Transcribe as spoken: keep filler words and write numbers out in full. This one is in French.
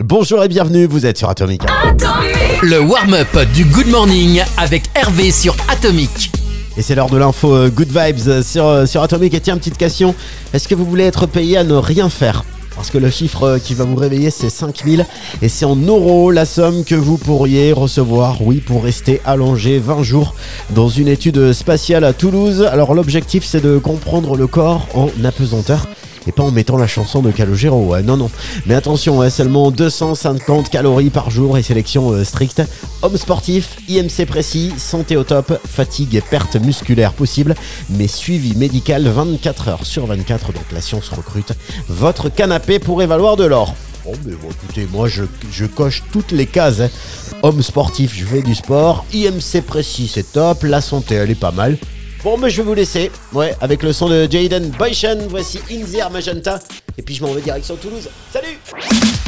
Bonjour et bienvenue, vous êtes sur Atomic. Le warm-up du Good Morning avec Hervé sur Atomic. Et c'est l'heure de l'info euh, Good Vibes sur, euh, sur Atomic. Et tiens, petite question, est-ce que vous voulez être payé à ne rien faire ? Parce que le chiffre euh, qui va vous réveiller, c'est cinq mille. Et c'est en euros la somme que vous pourriez recevoir, oui, pour rester allongé vingt jours dans une étude spatiale à Toulouse. Alors l'objectif, c'est de comprendre le corps en apesanteur. Et pas en mettant la chanson de Calogero, ouais, non non. Mais attention, ouais, seulement deux cent cinquante calories par jour et sélection euh, stricte. Homme sportif, I M C précis, santé au top, fatigue et perte musculaire possible, mais suivi médical vingt-quatre heures sur vingt-quatre, donc la science recrute. Votre canapé pourrait valoir de l'or. Bon, mais bon, écoutez, moi je, je coche toutes les cases. Hein. Homme sportif, je fais du sport, I M C précis, c'est top, la santé, elle est pas mal. Bon, mais je vais vous laisser, ouais, avec le son de Jaden Boychen. Voici In The Air Magenta. Et puis je m'en vais direction Toulouse. Salut!